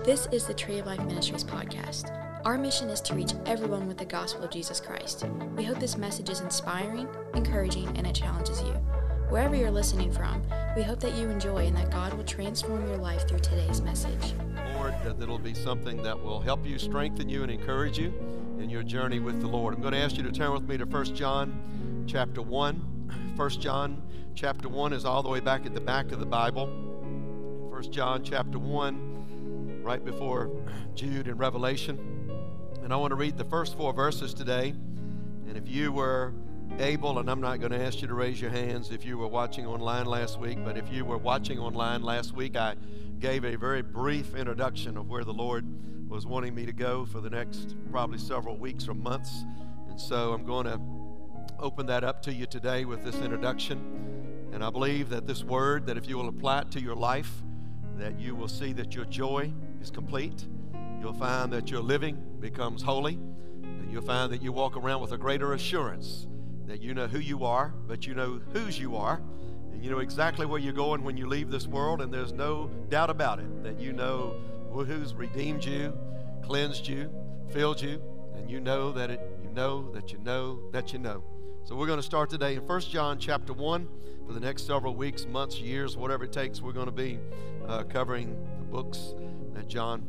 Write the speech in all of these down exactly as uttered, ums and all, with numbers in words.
This is the Tree of Life Ministries podcast. Our mission is to reach everyone with the gospel of Jesus Christ. We hope this message is inspiring, encouraging, and it challenges you. Wherever you're listening from, we hope that you enjoy and that God will transform your life through today's message. Lord, that it'll be something that will help you, strengthen you, and encourage you in your journey with the Lord. I'm going to ask you to turn with me to First John chapter one. First John chapter one is all the way back at the back of the Bible. First John chapter one, right before Jude and Revelation. And I want to read the first four verses today. And if you were able, and I'm not going to ask you to raise your hands if you were watching online last week, but if you were watching online last week, I gave a very brief introduction of where the Lord was wanting me to go for the next probably several weeks or months. And so I'm going to open that up to you today with this introduction. And I believe that this word, that if you will apply it to your life, that you will see that your joy is complete. You'll find that your living becomes holy, and you'll find that you walk around with a greater assurance that you know who you are, but you know whose you are, and you know exactly where you're going when you leave this world, and there's no doubt about it that you know who's redeemed you, cleansed you, filled you, and you know that it, you know that you know that you know. So we're going to start today in First John chapter one. For the next several weeks, months, years, whatever it takes, we're going to be uh, covering the books that John,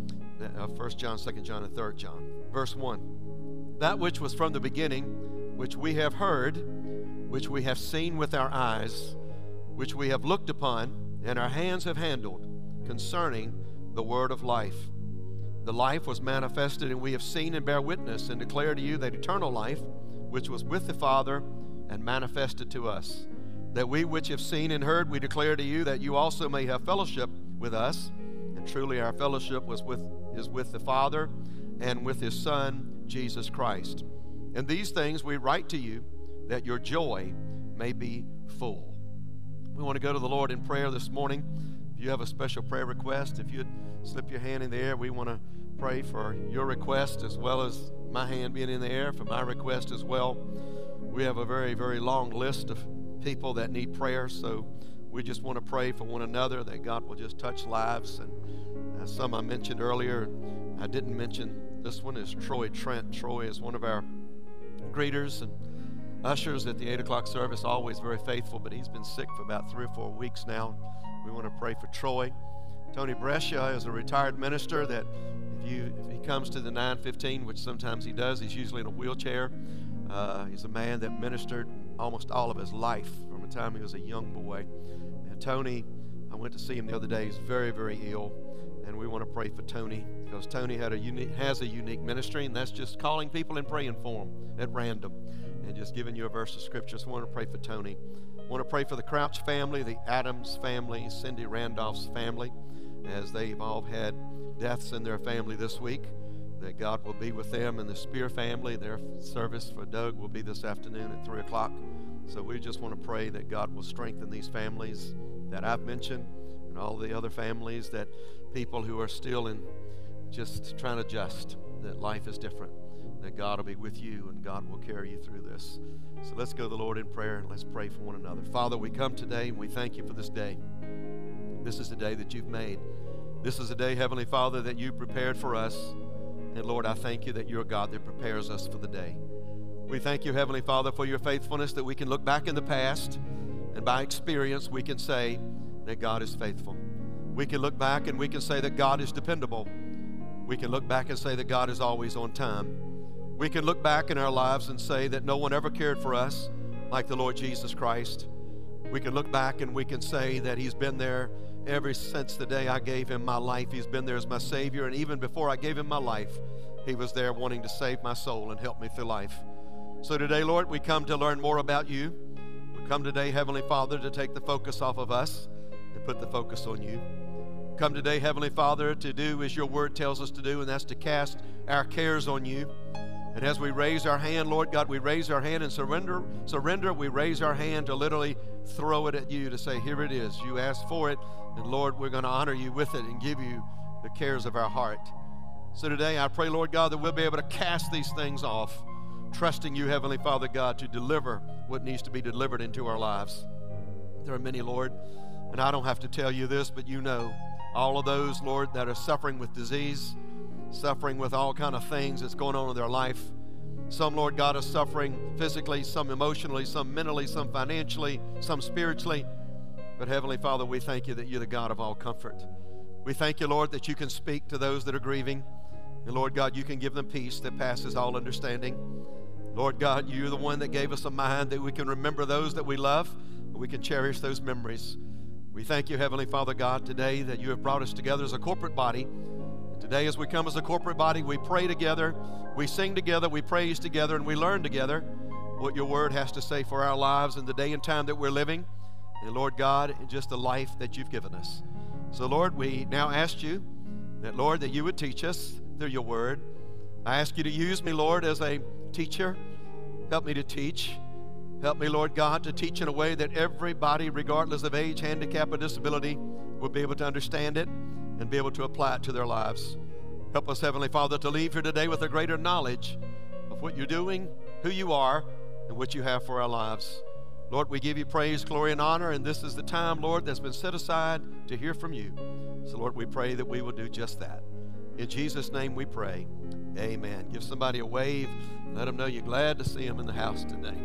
uh, First John, Second John, and Third John. Verse one, that which was from the beginning, which we have heard, which we have seen with our eyes, which we have looked upon, and our hands have handled, concerning the word of life. The life was manifested, and we have seen and bear witness, and declare to you that eternal life, which was with the Father, and manifested to us. That we which have seen and heard, we declare to you, that you also may have fellowship with us. And truly our fellowship was with, is with the Father and with His Son, Jesus Christ. And these things we write to you, that your joy may be full. We want to go to the Lord in prayer this morning. If you have a special prayer request, if you'd slip your hand in the air, we want to pray for your request as well as my hand being in the air for my request as well. We have a very, very long list of people that need prayer, so we just want to pray for one another that God will just touch lives. And uh, some I mentioned earlier, I didn't mention this one, is Troy Trent. Troy is one of our greeters and ushers at the eight o'clock service, always very faithful, but he's been sick for about three or four weeks now. We want to pray for Troy. Tony Brescia is a retired minister that if you if he comes to the nine fifteen, which sometimes he does, he's usually in a wheelchair. Uh, he's a man that ministered almost all of his life from the time he was a young boy. And Tony, I went to see him the other day. He's very, very ill, and we want to pray for Tony because Tony had a unique, has a unique ministry, and that's just calling people and praying for them at random and just giving you a verse of Scripture. So I want to pray for Tony. I want to pray for the Crouch family, the Adams family, Cindy Randolph's family, as they've all had deaths in their family this week, that God will be with them, and the Spear family. Their service for Doug will be this afternoon at three o'clock. So we just want to pray that God will strengthen these families that I've mentioned and all the other families, that people who are still in just trying to adjust, that life is different, that God will be with you and God will carry you through this. So let's go to the Lord in prayer and let's pray for one another. Father, we come today and we thank you for this day. This is the day that you've made. This is a day, Heavenly Father, that you prepared for us. And Lord, I thank you that you're a God that prepares us for the day. We thank you, Heavenly Father, for your faithfulness, that we can look back in the past, and by experience we can say that God is faithful. We can look back and we can say that God is dependable. We can look back and say that God is always on time. We can look back in our lives and say that no one ever cared for us like the Lord Jesus Christ. We can look back and we can say that He's been there ever since the day I gave Him my life. He's been there as my Savior, and even before I gave Him my life, He was there wanting to save my soul and help me through life. So today, Lord, we come to learn more about you. We come today, Heavenly Father, to take the focus off of us and put the focus on you. Come today, Heavenly Father, to do as your word tells us to do, and that's to cast our cares on you. And as we raise our hand, Lord God, we raise our hand and surrender. Surrender, we raise our hand to literally throw it at you, to say, here it is. You asked for it, and Lord, we're going to honor you with it and give you the cares of our heart. So today, I pray, Lord God, that we'll be able to cast these things off, trusting you, Heavenly Father God, to deliver what needs to be delivered into our lives. There are many, Lord, and I don't have to tell you this, but you know all of those, Lord, that are suffering with disease, suffering with all kind of things that's going on in their life. Some, Lord God, are suffering physically, some emotionally, some mentally, some financially, some spiritually. But Heavenly Father, we thank you that you're the God of all comfort. We thank you, Lord, that you can speak to those that are grieving. And Lord God, you can give them peace that passes all understanding. Lord God, you're the one that gave us a mind that we can remember those that we love, and we can cherish those memories. We thank you, Heavenly Father God, today that you have brought us together as a corporate body. And today as we come as a corporate body, we pray together, we sing together, we praise together, and we learn together what your word has to say for our lives in the day and time that we're living. And Lord God, in just the life that you've given us. So Lord, we now ask you that, Lord, that you would teach us through your word. I ask you to use me, Lord, as a teacher. Help me to teach. Help me, Lord God, to teach in a way that everybody, regardless of age, handicap, or disability, will be able to understand it and be able to apply it to their lives. Help us, Heavenly Father, to leave here today with a greater knowledge of what you're doing, who you are, and what you have for our lives. Lord, we give you praise, glory, and honor, and this is the time, Lord, that's been set aside to hear from you. So, Lord, we pray that we will do just that. In Jesus' name we pray. Amen. Give somebody a wave. Let them know you're glad to see them in the house today.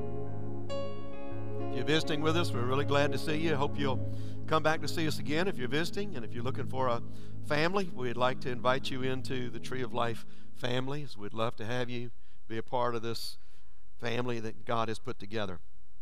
If you're visiting with us, we're really glad to see you. Hope you'll come back to see us again if you're visiting. And if you're looking for a family, we'd like to invite you into the Tree of Life families. We'd love to have you be a part of this family that God has put together.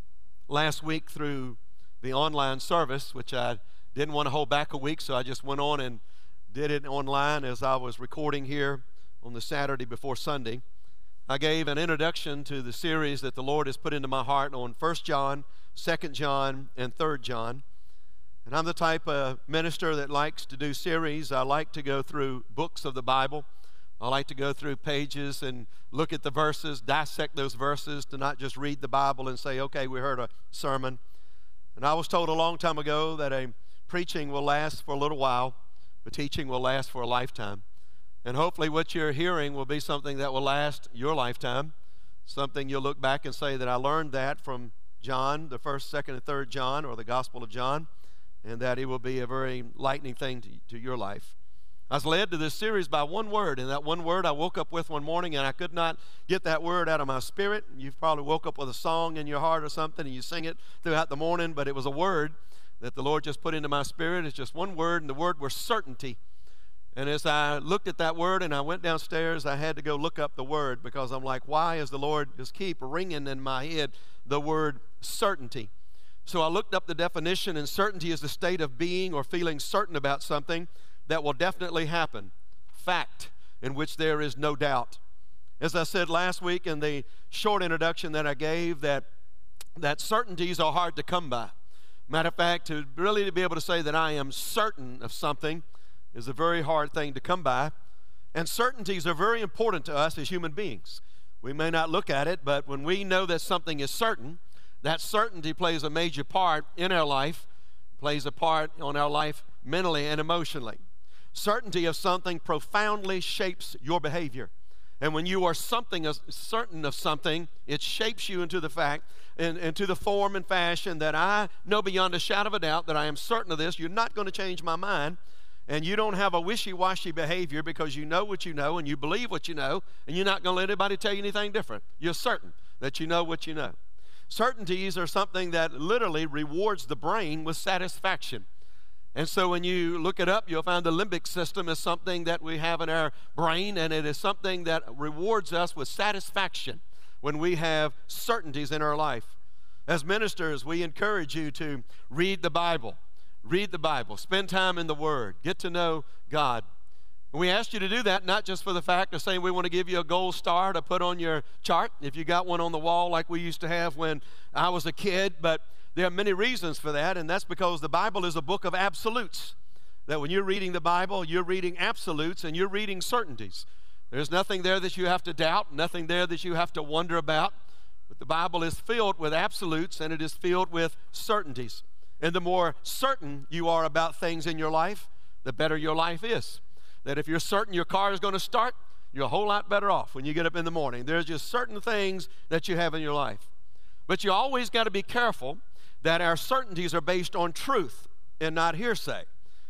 Last week through the online service, which I didn't want to hold back a week, so I just went on and did it online as I was recording here on the Saturday before Sunday. I gave an introduction to the series that the Lord has put into my heart on First John, Second John, and Third John. And I'm the type of minister that likes to do series. I like to go through books of the Bible. I like to go through pages and look at the verses, dissect those verses, to not just read the Bible and say, okay, we heard a sermon. And I was told a long time ago that a preaching will last for a little while, but teaching will last for a lifetime. And hopefully what you're hearing will be something that will last your lifetime, something you'll look back and say that I learned that from John, the first, second, and third John, or the Gospel of John, and that it will be a very lightning thing to, to your life. I was led to this series by one word, and that one word I woke up with one morning, and I could not get that word out of my spirit. You've probably woke up with a song in your heart or something, and you sing it throughout the morning, but it was a word that the Lord just put into my spirit. It's just one word, and the word was certainty. And as I looked at that word and I went downstairs, I had to go look up the word, because I'm like, why is the Lord just keep ringing in my head the word certainty? So I looked up the definition, and certainty is the state of being or feeling certain about something that will definitely happen. Fact in which there is no doubt. As I said last week in the short introduction that I gave, that, that certainties are hard to come by. Matter of fact, to really to be able to say that I am certain of something is a very hard thing to come by. And certainties are very important to us as human beings. We may not look at it, but when we know that something is certain, that certainty plays a major part in our life, plays a part on our life mentally and emotionally. Certainty of something profoundly shapes your behavior. And when you are something certain of something, it shapes you into the fact, and into the form and fashion that I know beyond a shadow of a doubt that I am certain of this. You're not going to change my mind. And you don't have a wishy-washy behavior, because you know what you know and you believe what you know, and you're not going to let anybody tell you anything different. You're certain that you know what you know. Certainties are something that literally rewards the brain with satisfaction. And so when you look it up, you'll find the limbic system is something that we have in our brain, and it is something that rewards us with satisfaction when we have certainties in our life. As ministers, we encourage you to read the Bible. Read the Bible. Spend time in the Word. Get to know God. And we ask you to do that not just for the fact of saying we want to give you a gold star to put on your chart, if you got one on the wall like we used to have when I was a kid, but there are many reasons for that, and that's because the Bible is a book of absolutes. That when you're reading the Bible, you're reading absolutes and you're reading certainties. There's nothing there that you have to doubt, nothing there that you have to wonder about. But the Bible is filled with absolutes, and it is filled with certainties. And the more certain you are about things in your life, the better your life is. That if you're certain your car is going to start, you're a whole lot better off when you get up in the morning. There's just certain things that you have in your life. But you always got to be careful that our certainties are based on truth and not hearsay.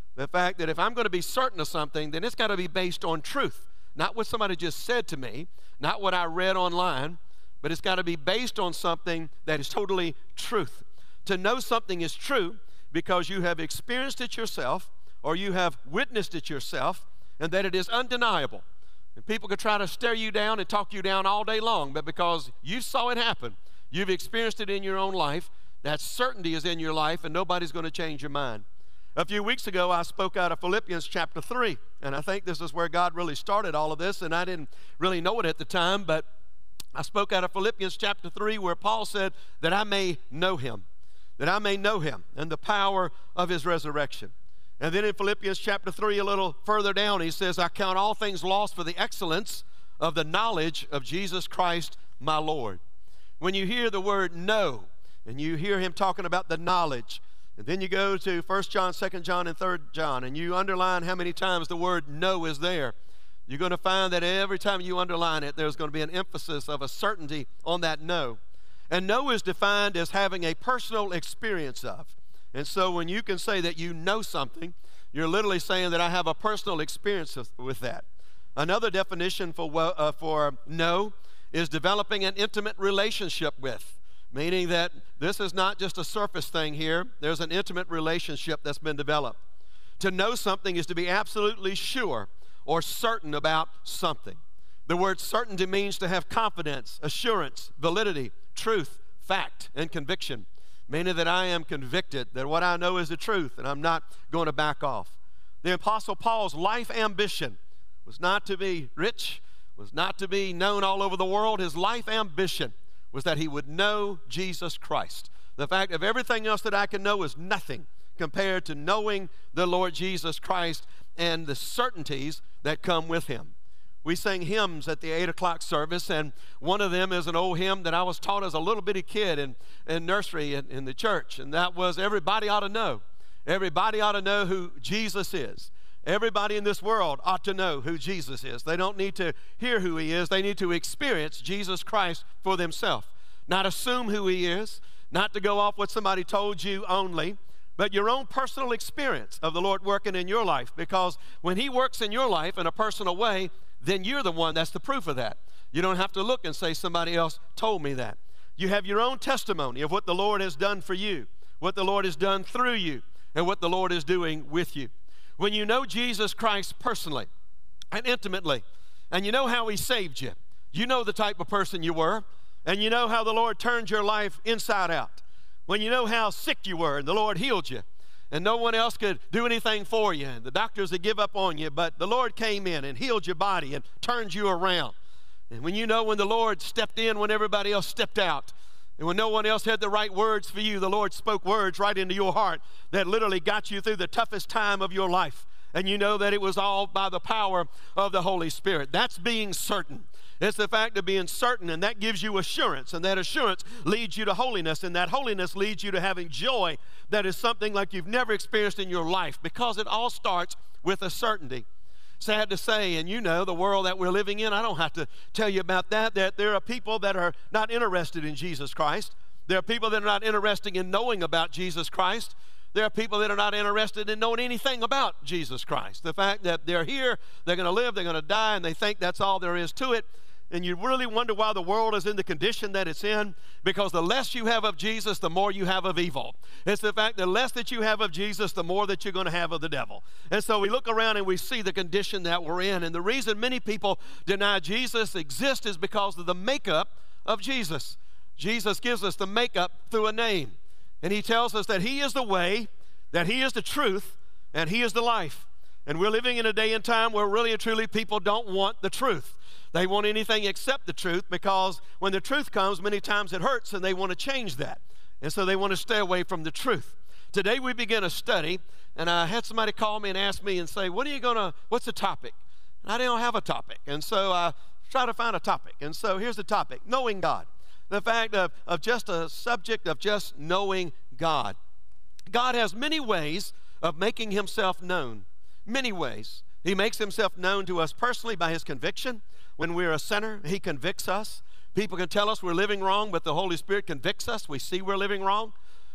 The fact that if I'm going to be certain of something, then it's got to be based on truth. Not what somebody just said to me, not what I read online, but it's got to be based on something that is totally truth. To know something is true because you have experienced it yourself or you have witnessed it yourself, and that it is undeniable. And people could try to stare you down and talk you down all day long, but because you saw it happen, you've experienced it in your own life, that certainty is in your life, and nobody's going to change your mind. A few weeks ago, I spoke out of Philippians chapter three, and I think this is where God really started all of this, and I didn't really know it at the time, but I spoke out of Philippians chapter three where Paul said that I may know him, that I may know him and the power of his resurrection. And then in Philippians chapter three, a little further down, he says, I count all things lost for the excellence of the knowledge of Jesus Christ my Lord. When you hear the word know, and you hear him talking about the knowledge, and then you go to First John, Second John, and Third John, and you underline how many times the word know is there, you're going to find that every time you underline it, there's going to be an emphasis of a certainty on that know. And know is defined as having a personal experience of. And so when you can say that you know something, you're literally saying that I have a personal experience with that. Another definition for, uh, for know is developing an intimate relationship with, meaning that this is not just a surface thing here. There's an intimate relationship that's been developed. To know something is to be absolutely sure or certain about something. The word certainty means to have confidence, assurance, validity, truth, fact, and conviction, meaning that I am convicted that what I know is the truth and I'm not going to back off. The Apostle Paul's life ambition was not to be rich, was not to be known all over the world. His life ambition was that he would know Jesus Christ. The fact of everything else that I can know is nothing compared to knowing the Lord Jesus Christ and the certainties that come with him. We sang hymns at the eight o'clock service, and one of them is an old hymn that I was taught as a little bitty kid in, in nursery in, in the church, and that was, everybody ought to know. Everybody ought to know who Jesus is. Everybody in this world ought to know who Jesus is. They don't need to hear who he is. They need to experience Jesus Christ for themselves. Not assume who he is, not to go off what somebody told you only, but your own personal experience of the Lord working in your life. Because when he works in your life in a personal way, then you're the one that's the proof of that. You don't have to look and say somebody else told me that. You have your own testimony of what the Lord has done for you, what the Lord has done through you, and what the Lord is doing with you. When you know Jesus Christ personally and intimately, and you know how he saved you, you know the type of person you were, and you know how the Lord turned your life inside out. When you know how sick you were and the Lord healed you, and no one else could do anything for you, and the doctors would give up on you, but the Lord came in and healed your body and turned you around. And when you know when the Lord stepped in when everybody else stepped out, and when no one else had the right words for you, the Lord spoke words right into your heart that literally got you through the toughest time of your life. And you know that it was all by the power of the Holy Spirit. That's being certain. It's the fact of being certain, and that gives you assurance, and that assurance leads you to holiness, and that holiness leads you to having joy that is something like you've never experienced in your life, because it all starts with a certainty. Sad to say, and you know the world that we're living in, I don't have to tell you about that, that there are people that are not interested in Jesus Christ. There are people that are not interested in knowing about Jesus Christ. There are people that are not interested in knowing anything about Jesus Christ. The fact that they're here, they're going to live, they're going to die, and they think that's all there is to it. And you really wonder why the world is in the condition that it's in, because the less you have of Jesus, the more you have of evil. It's the fact the less that you have of Jesus, the more that you're going to have of the devil. And so we look around and we see the condition that we're in. And the reason many people deny Jesus exists is because of the makeup of Jesus. Jesus gives us the makeup through a name. And he tells us that he is the way, that he is the truth, and he is the life. And we're living in a day and time where really and truly people don't want the truth. They want anything except the truth, because when the truth comes, many times it hurts, and they want to change that. And so they want to stay away from the truth. Today we begin a study, and I had somebody call me and ask me and say, what are you going to, what's the topic? And I didn't have a topic. And so I try to find a topic. And so here's the topic: knowing God. The fact of, of just a subject of just knowing God. God has many ways of making himself known. Many ways. He makes himself known to us personally by his conviction. When we're a sinner, he convicts us. People can tell us we're living wrong, but the Holy Spirit convicts us. We see we're living wrong.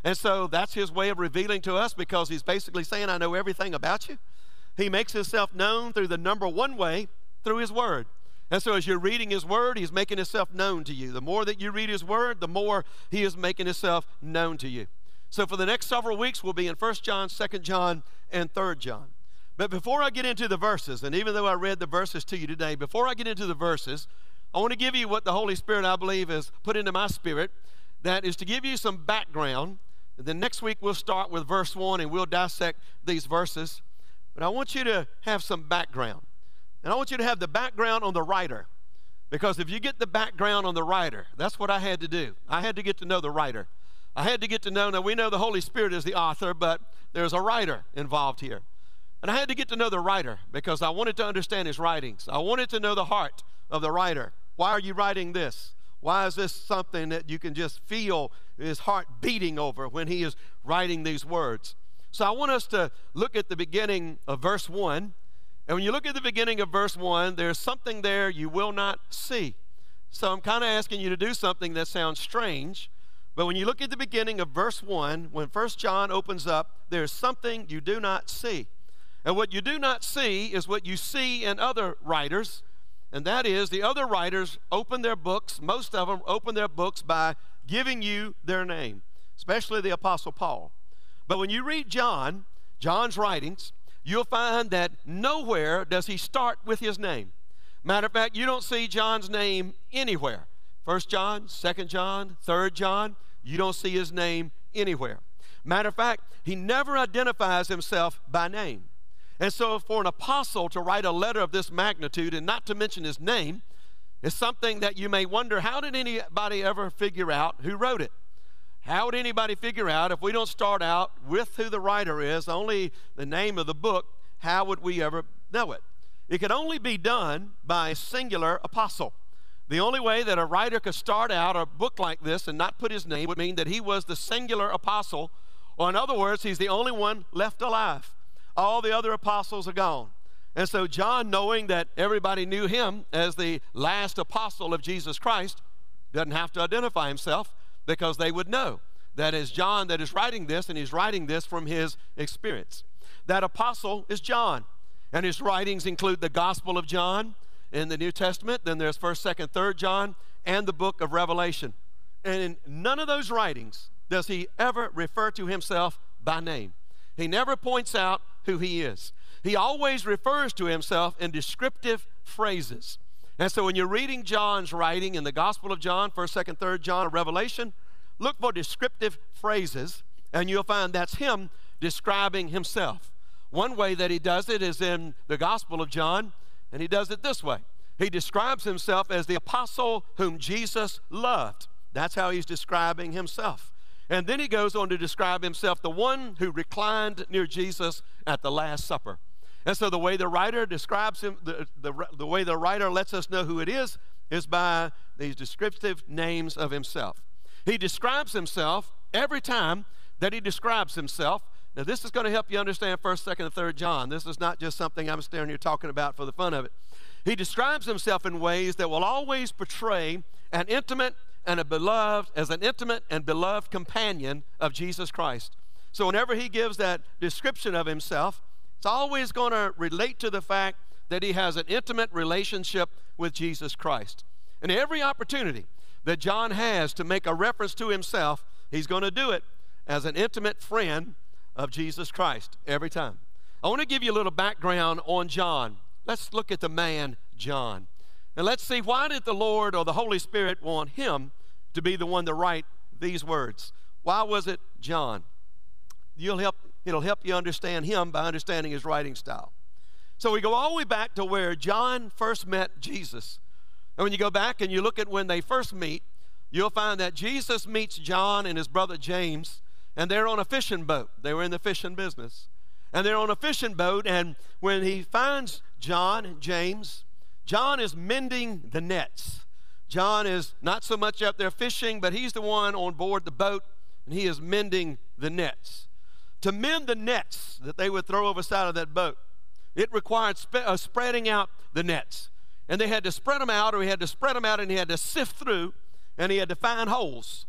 And so that's his way of revealing to us, because he's basically saying, I know everything about you. He makes himself known through the number one way, through his word. And so as you're reading his word, he's making himself known to you. The more that you read his word, the more he is making himself known to you. So for the next several weeks, we'll be in First John, Second John, and Third John. But before I get into the verses, and even though I read the verses to you today, before I get into the verses, I want to give you what the Holy Spirit, I believe, has put into my spirit. That is to give you some background. And then next week we'll start with verse one and we'll dissect these verses. But I want you to have some background. And I want you to have the background on the writer. Because if you get the background on the writer, that's what I had to do. I had to get to know the writer. I had to get to know, now we know the Holy Spirit is the author, but there's a writer involved here. And I had to get to know the writer because I wanted to understand his writings. I wanted to know the heart of the writer. Why are you writing this? Why is this something that you can just feel his heart beating over when he is writing these words? So I want us to look at the beginning of verse one. And when you look at the beginning of verse one, there's something there you will not see. So I'm kind of asking you to do something that sounds strange. But when you look at the beginning of verse one, when First John opens up, there's something you do not see. And what you do not see is what you see in other writers. And that is, the other writers open their books, most of them open their books by giving you their name, especially the Apostle Paul. But when you read John, John's writings, you'll find that nowhere does he start with his name. Matter of fact, you don't see John's name anywhere. First John, Second John, Third John, you don't see his name anywhere. Matter of fact, he never identifies himself by name. And so for an apostle to write a letter of this magnitude and not to mention his name is something that you may wonder, how did anybody ever figure out who wrote it? How would anybody figure out, if we don't start out with who the writer is, only the name of the book, how would we ever know it? It could only be done by a singular apostle. The only way that a writer could start out a book like this and not put his name would mean that he was the singular apostle, or in other words, he's the only one left alive. All the other apostles are gone. And so John, knowing that everybody knew him as the last apostle of Jesus Christ, doesn't have to identify himself, because they would know that it's John that is writing this, and he's writing this from his experience. That apostle is John, and his writings include the Gospel of John in the New Testament. Then there's First, Second, Third John, and the book of Revelation. And in none of those writings does he ever refer to himself by name. He never points out who he is. He always refers to himself in descriptive phrases. And so when you're reading John's writing in the Gospel of John, First, Second, Third John, or Revelation, look for descriptive phrases, and you'll find that's him describing himself. One way that he does it is in the Gospel of John, and he does it this way. He describes himself as the apostle whom Jesus loved. That's how he's describing himself. And then he goes on to describe himself, the one who reclined near Jesus at the Last Supper. And so the way the writer describes him, the, the, the way the writer lets us know who it is, is by these descriptive names of himself. He describes himself every time that he describes himself. Now this is going to help you understand First, Second, and Third John. This is not just something I'm standing here talking about for the fun of it. He describes himself in ways that will always portray an intimate and a beloved, as an intimate and beloved companion of Jesus Christ. So whenever he gives that description of himself, it's always going to relate to the fact that he has an intimate relationship with Jesus Christ. And every opportunity that John has to make a reference to himself, he's going to do it as an intimate friend of Jesus Christ every time. I want to give you a little background on John. Let's look at the man John. And let's see, why did the Lord or the Holy Spirit want him to be the one to write these words? Why was it John? You'll help, it'll help you understand him by understanding his writing style. So we go all the way back to where John first met Jesus. And when you go back and you look at when they first meet, you'll find that Jesus meets John and his brother James, and they're on a fishing boat. They were in the fishing business. And they're on a fishing boat, and when he finds John and James, John is mending the nets. John is not so much up there fishing, but he's the one on board the boat, and he is mending the nets. To mend the nets that they would throw over the side of that boat, it required sp uh, spreading out the nets. And they had to spread them out, or he had to spread them out, and he had to sift through, and he had to find holes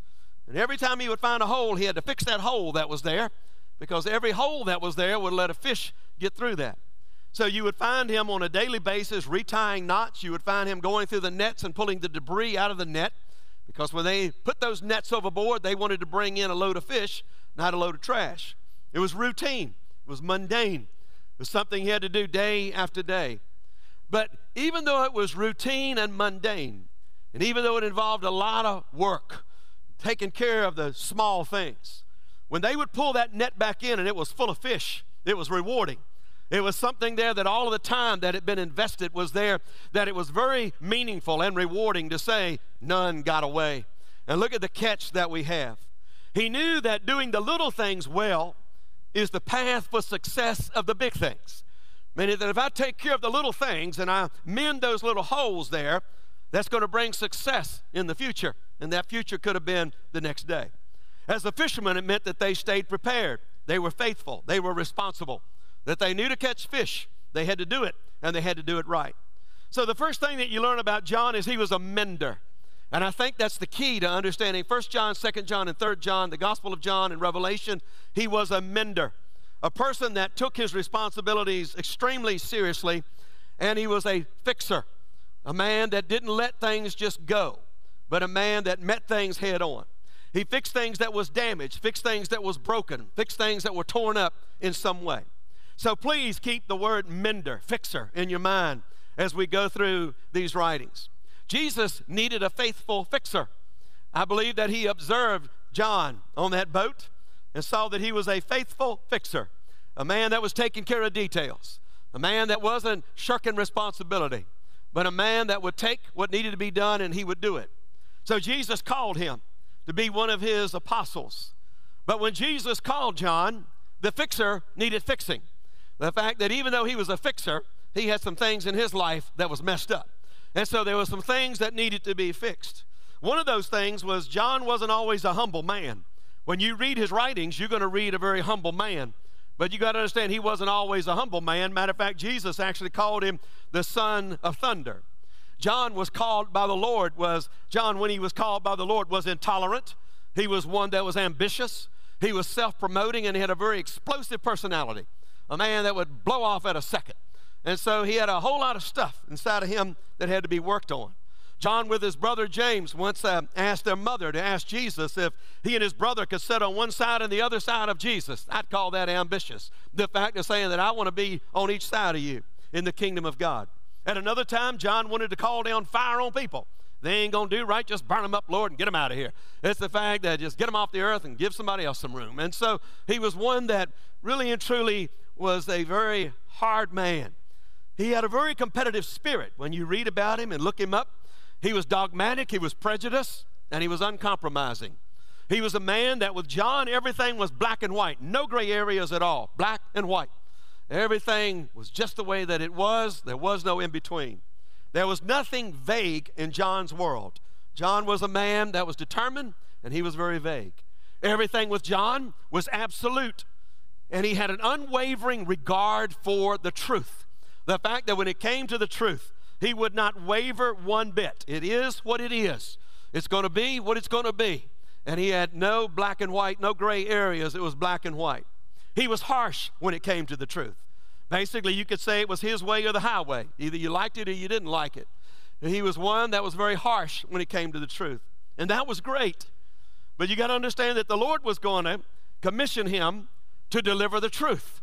And every time he would find a hole, he had to fix that hole that was there, because every hole that was there would let a fish get through that. So you would find him on a daily basis retying knots. You would find him going through the nets and pulling the debris out of the net, because when they put those nets overboard, they wanted to bring in a load of fish, not a load of trash. It was routine. It was mundane. It was something he had to do day after day. But even though it was routine and mundane, and even though it involved a lot of work, taking care of the small things, when they would pull that net back in and it was full of fish, it was rewarding. It was something there that all of the time that had been invested was there, that it was very meaningful and rewarding to say, none got away. And look at the catch that we have. He knew that doing the little things well is the path for success of the big things. Meaning that if I take care of the little things and I mend those little holes there, that's going to bring success in the future. And that future could have been the next day. As a fisherman, it meant that they stayed prepared. They were faithful. They were responsible. That they knew to catch fish. They had to do it, and they had to do it right. So the first thing that you learn about John is he was a mender. And I think that's the key to understanding First John, Second John, and Third John, the Gospel of John and Revelation. He was a mender, a person that took his responsibilities extremely seriously, and he was a fixer, a man that didn't let things just go, but a man that met things head on. He fixed things that was damaged, fixed things that was broken, fixed things that were torn up in some way. So please keep the word mender, fixer, in your mind as we go through these writings. Jesus needed a faithful fixer. I believe that he observed John on that boat and saw that he was a faithful fixer, a man that was taking care of details, a man that wasn't shirking responsibility, but a man that would take what needed to be done and he would do it. So Jesus called him to be one of his apostles. But when Jesus called John, the fixer needed fixing. The fact that even though he was a fixer, he had some things in his life that was messed up. And so there were some things that needed to be fixed. One of those things was John wasn't always a humble man. When you read his writings, you're going to read a very humble man. But you got to understand, he wasn't always a humble man. Matter of fact, Jesus actually called him the son of thunder. John was called by the Lord, was, John, when he was called by the Lord, was intolerant. He was one that was ambitious. He was self-promoting, and he had a very explosive personality. A man that would blow off at a second. And so he had a whole lot of stuff inside of him that had to be worked on. John, with his brother James, once uh, asked their mother to ask Jesus if he and his brother could sit on one side and the other side of Jesus. I'd call that ambitious. The fact of saying that I want to be on each side of you in the kingdom of God. At another time, John wanted to call down fire on people. They ain't going to do right, just burn them up, Lord, and get them out of here. It's the fact that just get them off the earth and give somebody else some room. And so he was one that really and truly was a very hard man. He had a very competitive spirit. When you read about him and look him up, he was dogmatic, he was prejudiced, and he was uncompromising. He was a man that with John, everything was black and white, no gray areas at all, black and white. Everything was just the way that it was. There was no in between. There was nothing vague in John's world. John was a man that was determined, and he was very vague. Everything with John was absolute, and he had an unwavering regard for the truth. The fact that when it came to the truth, he would not waver one bit. It is what it is. It's going to be what it's going to be. And he had no black and white, no gray areas. It was black and white. He was harsh when it came to the truth. Basically, you could say it was his way or the highway. Either you liked it or you didn't like it. And he was one that was very harsh when it came to the truth. And that was great. But you got to understand that the Lord was going to commission him to deliver the truth.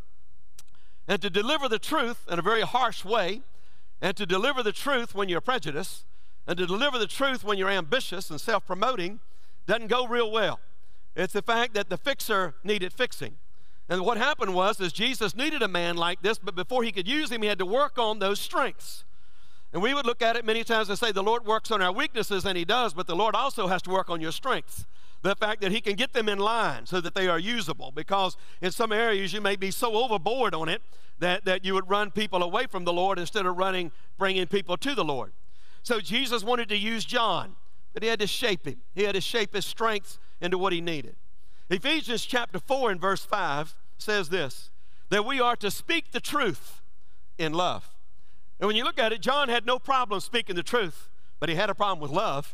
And to deliver the truth in a very harsh way, and to deliver the truth when you're prejudiced, and to deliver the truth when you're ambitious and self-promoting, doesn't go real well. It's the fact that the fixer needed fixing. And what happened was is Jesus needed a man like this, but before he could use him, he had to work on those strengths. And we would look at it many times and say the Lord works on our weaknesses, and he does, but the Lord also has to work on your strengths. The fact that he can get them in line so that they are usable, because in some areas you may be so overboard on it that, that you would run people away from the Lord instead of running, bringing people to the Lord. So Jesus wanted to use John, but he had to shape him. He had to shape his strengths into what he needed. Ephesians chapter four and verse five says this, that we are to speak the truth in love. And when you look at it, John had no problem speaking the truth, but he had a problem with love.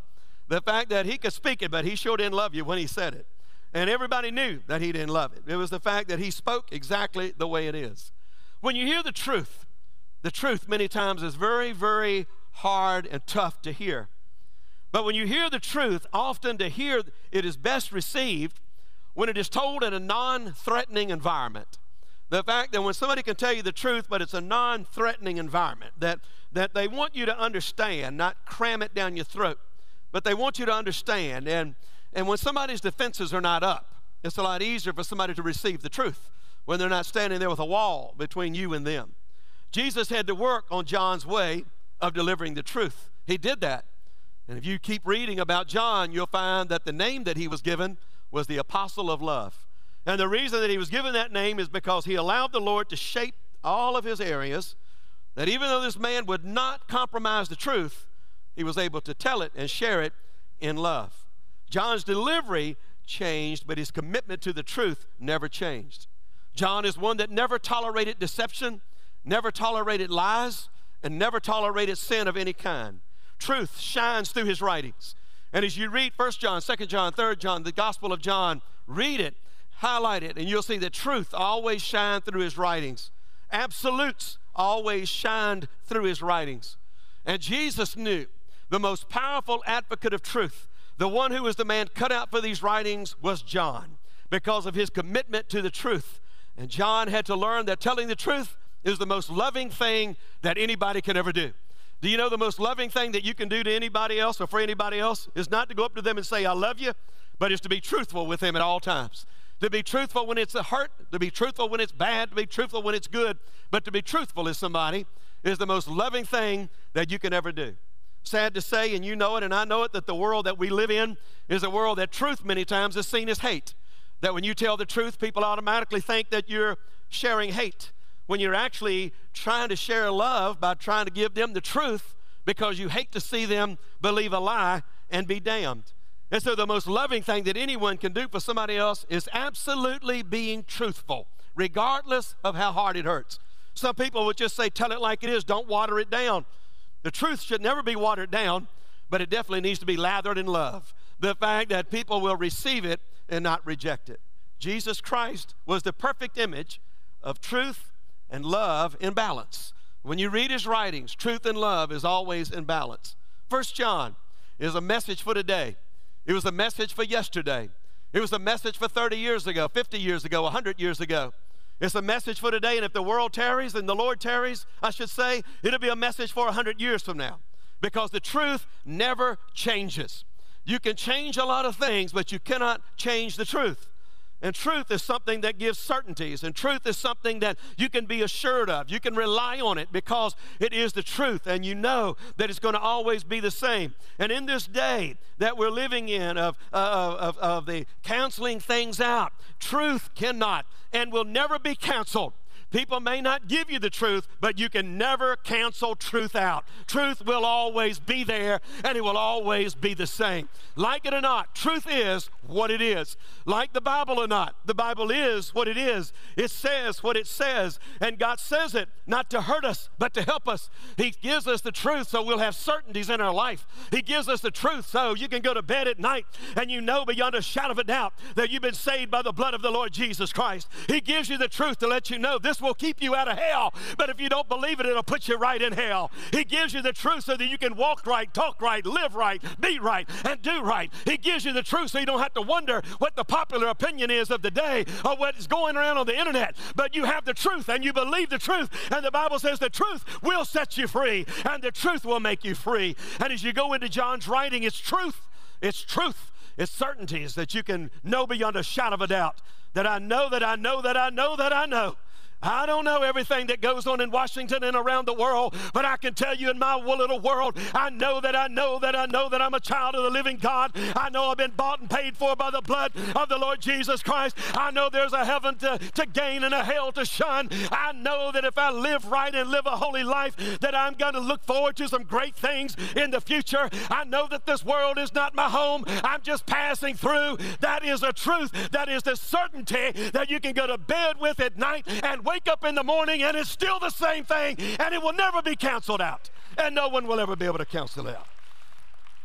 The fact that he could speak it, but he sure didn't love you when he said it. And everybody knew that he didn't love it. It was the fact that he spoke exactly the way it is. When you hear the truth, the truth many times is very, very hard and tough to hear. But when you hear the truth, often to hear it is best received when it is told in a non-threatening environment. The fact that when somebody can tell you the truth, but it's a non-threatening environment, that, that they want you to understand, not cram it down your throat, but they want you to understand. And, and when somebody's defenses are not up, it's a lot easier for somebody to receive the truth when they're not standing there with a wall between you and them. Jesus had to work on John's way of delivering the truth. He did that. And if you keep reading about John, you'll find that the name that he was given was the Apostle of Love. And the reason that he was given that name is because he allowed the Lord to shape all of his areas, that even though this man would not compromise the truth, he was able to tell it and share it in love. John's delivery changed, but his commitment to the truth never changed. John is one that never tolerated deception, never tolerated lies, and never tolerated sin of any kind. Truth shines through his writings. And as you read First John, Second John, Third John, the Gospel of John, read it, highlight it, and you'll see that truth always shined through his writings. Absolutes always shined through his writings. And Jesus knew the most powerful advocate of truth, the one who was the man cut out for these writings, was John, because of his commitment to the truth. And John had to learn that telling the truth is the most loving thing that anybody can ever do. Do you know the most loving thing that you can do to anybody else or for anybody else is not to go up to them and say, I love you, but it's to be truthful with them at all times. To be truthful when it's a hurt, to be truthful when it's bad, to be truthful when it's good, but to be truthful to somebody is the most loving thing that you can ever do. Sad to say, and you know it and I know it, that the world that we live in is a world that truth many times is seen as hate. That when you tell the truth, people automatically think that you're sharing hate, when you're actually trying to share love by trying to give them the truth because you hate to see them believe a lie and be damned. And so the most loving thing that anyone can do for somebody else is absolutely being truthful, regardless of how hard it hurts. Some people would just say, tell it like it is, don't water it down. The truth should never be watered down, but it definitely needs to be lathered in love. The fact that people will receive it and not reject it. Jesus Christ was the perfect image of truth and love in balance. When you read his writings, truth and love is always in balance. First John is a message for today. It was a message for yesterday. It was a message for thirty years ago, fifty years ago, one hundred years ago. It's a message for today, and if the world tarries and the Lord tarries, I should say, it'll be a message for one hundred years from now, because the truth never changes. You can change a lot of things, but you cannot change the truth. And truth is something that gives certainties, and truth is something that you can be assured of. You can rely on it because it is the truth, and you know that it's going to always be the same. And in this day that we're living in of, uh, of, of the canceling things out, truth cannot and will never be canceled. People may not give you the truth, but you can never cancel truth out. Truth will always be there, and it will always be the same. Like it or not, truth is what it is. Like the Bible or not, the Bible is what it is. It says what it says, and God says it not to hurt us, but to help us. He gives us the truth so we'll have certainties in our life. He gives us the truth so you can go to bed at night, and you know beyond a shadow of a doubt that you've been saved by the blood of the Lord Jesus Christ. He gives you the truth to let you know this will keep you out of hell, but if you don't believe it, it'll put you right in hell. He gives you the truth so that you can walk right, talk right, live right, be right, and do right. He gives you the truth so you don't have to wonder what the popular opinion is of the day or what is going around on the internet, but you have the truth and you believe the truth, and the Bible says the truth will set you free, and the truth will make you free. And as you go into John's writing, it's truth, it's truth, it's certainties that you can know beyond a shadow of a doubt, that I know that I know that I know that I know. I don't know everything that goes on in Washington and around the world, but I can tell you in my little world, I know that I know that I know that I'm a child of the living God. I know I've been bought and paid for by the blood of the Lord Jesus Christ. I know there's a heaven to, to gain and a hell to shun. I know that if I live right and live a holy life, that I'm going to look forward to some great things in the future. I know that this world is not my home. I'm just passing through. That is a truth. That is the certainty that you can go to bed with at night and wake up in the morning and it's still the same thing, and it will never be canceled out, and no one will ever be able to cancel it out.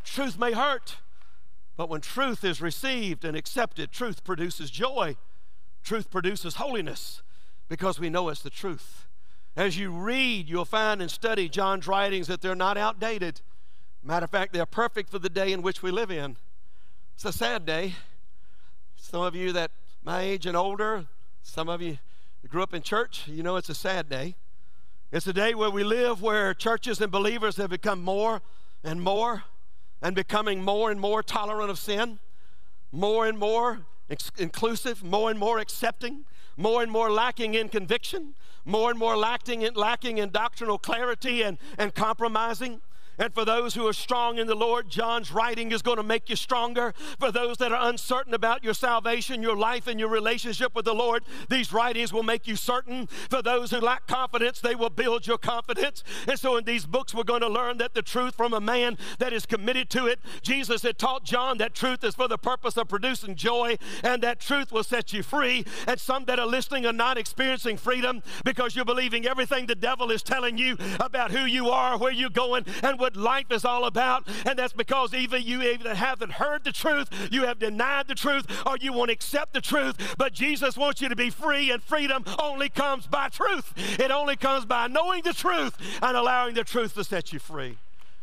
Truth may hurt, but when truth is received and accepted, truth produces joy. Truth produces holiness because we know it's the truth. As you read, you'll find and study John's writings that they're not outdated. Matter of fact, they're perfect for the day in which we live in. It's a sad day. Some of you that my age and older, some of you that grew up in church, you know it's a sad day. It's a day where we live where churches and believers have become more and more and becoming more and more tolerant of sin, more and more ex- inclusive, more and more accepting, more and more lacking in conviction, more and more lacking in, lacking in doctrinal clarity and, and compromising. And for those who are strong in the Lord, John's writing is going to make you stronger. For those that are uncertain about your salvation, your life, and your relationship with the Lord, these writings will make you certain. For those who lack confidence, they will build your confidence. And so in these books, we're going to learn that the truth from a man that is committed to it. Jesus had taught John that truth is for the purpose of producing joy, and that truth will set you free. And some that are listening are not experiencing freedom because you're believing everything the devil is telling you about who you are, where you're going, and what life is all about. And that's because even you even haven't heard the truth, you have denied the truth, or you won't accept the truth. But Jesus wants you to be free, and freedom only comes by truth. It only comes by knowing the truth and allowing the truth to set you free.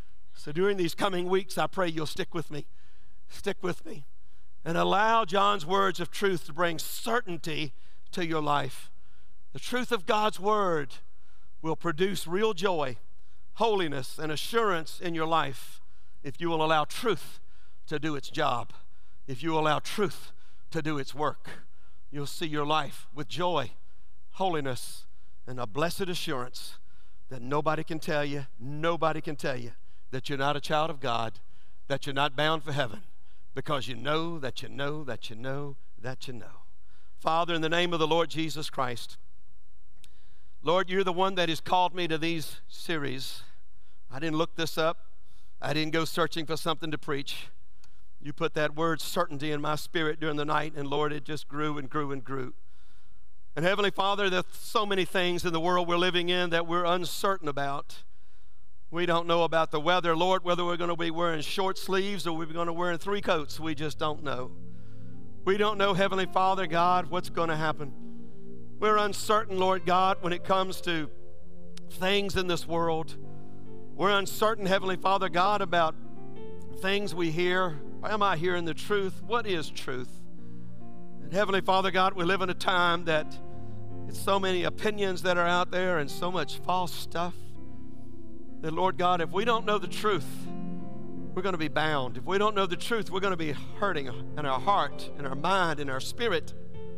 So during these coming weeks, I pray you'll stick with me. Stick with me and allow John's words of truth to bring certainty to your life. The truth of God's word will produce real joy, holiness, and assurance in your life if you will allow truth to do its job. If you allow truth to do its work, you'll see your life with joy, holiness, and a blessed assurance that nobody can tell you, nobody can tell you that you're not a child of God, that you're not bound for heaven, because you know that you know that you know that you know. Father, in the name of the Lord Jesus Christ, Lord, you're the one that has called me to these series. I didn't look this up. I didn't go searching for something to preach. You put that word certainty in my spirit during the night, and Lord, it just grew and grew and grew. And Heavenly Father, there's so many things in the world we're living in that we're uncertain about. We don't know about the weather, Lord, whether we're going to be wearing short sleeves or we're going to be wearing three coats. We just don't know. We don't know, Heavenly Father, God, what's going to happen. We're uncertain, Lord God, when it comes to things in this world. We're uncertain, Heavenly Father God, about things we hear. Am I hearing the truth? What is truth? And Heavenly Father God, we live in a time that it's so many opinions that are out there and so much false stuff that, Lord God, if we don't know the truth, we're going to be bound. If we don't know the truth, we're going to be hurting in our heart, in our mind, in our spirit.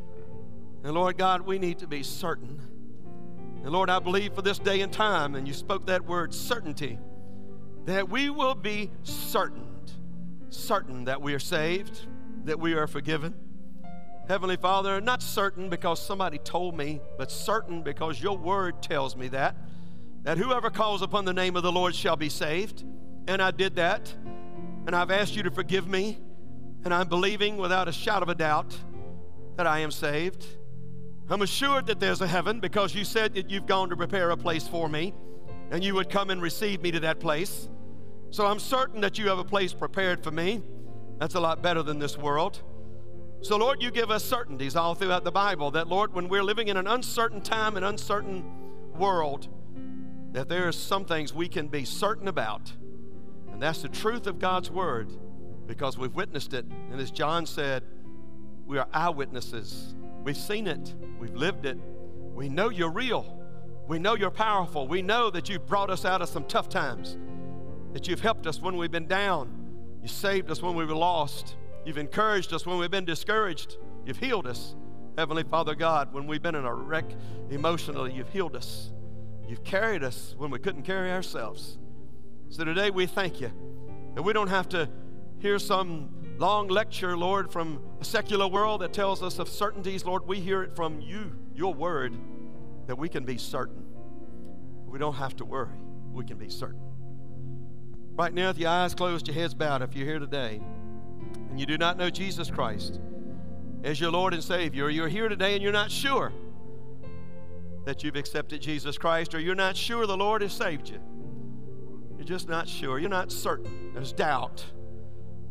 And Lord God, we need to be certain. And Lord, I believe for this day and time, and you spoke that word certainty, that we will be certain, certain that we are saved, that we are forgiven. Heavenly Father, not certain because somebody told me, but certain because your word tells me that, that whoever calls upon the name of the Lord shall be saved. And I did that, and I've asked you to forgive me, and I'm believing without a shadow of a doubt that I am saved. I'm assured that there's a heaven because you said that you've gone to prepare a place for me and you would come and receive me to that place. So I'm certain that you have a place prepared for me. That's a lot better than this world. So Lord, you give us certainties all throughout the Bible that, Lord, when we're living in an uncertain time and uncertain world, that there are some things we can be certain about. And that's the truth of God's word because we've witnessed it. And as John said, we are eyewitnesses. We've seen it. We've lived it. We know you're real. We know you're powerful. We know that you've brought us out of some tough times, that you've helped us when we've been down. You saved us when we were lost. You've encouraged us when we've been discouraged. You've healed us. Heavenly Father God, when we've been in a wreck emotionally, you've healed us. You've carried us when we couldn't carry ourselves. So today we thank you that we don't have to hear some long lecture, Lord, from a secular world that tells us of certainties. Lord, we hear it from you, your word, that we can be certain. We don't have to worry. We can be certain. Right now, with your eyes closed, your heads bowed, if you're here today and you do not know Jesus Christ as your Lord and Savior, or you're here today and you're not sure that you've accepted Jesus Christ, or you're not sure the Lord has saved you. You're just not sure. You're not certain. There's doubt.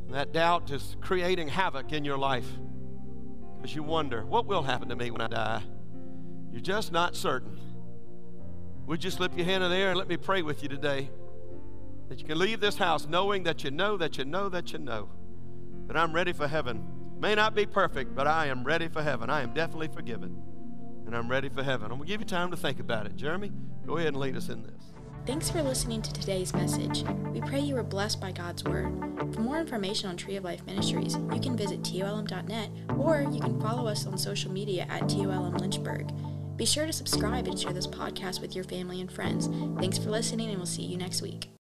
That doubt is creating havoc in your life because you wonder, what will happen to me when I die? You're just not certain. Would you slip your hand in there and let me pray with you today? That you can leave this house knowing that you know, that you know, that you know that I'm ready for heaven. May not be perfect, but I am ready for heaven. I am definitely forgiven, and I'm ready for heaven. I'm going to give you time to think about it. Jeremy, go ahead and lead us in this. Thanks for listening to today's message. We pray you were blessed by God's Word. For more information on Tree of Life Ministries, you can visit T O L M dot net, or you can follow us on social media at T O L M Lynchburg. Be sure to subscribe and share this podcast with your family and friends. Thanks for listening, and we'll see you next week.